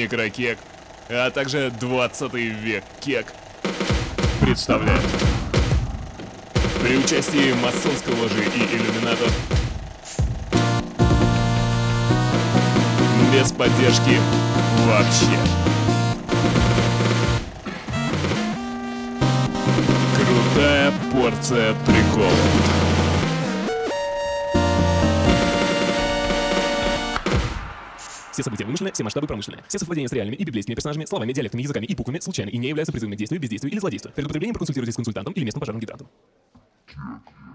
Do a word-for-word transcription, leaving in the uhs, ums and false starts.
Микрокек, а также двадцатый век Кек представляет. При участии масонской ложи и иллюминатов, без поддержки вообще. Крутая порция приколов. Все события вымышлены, все масштабы промышленные. Все совпадения с реальными и библейскими персонажами, словами, диалектами, языками и буквами случайны и не являются призывами к действию, бездействию или злодейству. Перед употреблением проконсультируйтесь с консультантом или местным пожарным гидрантом.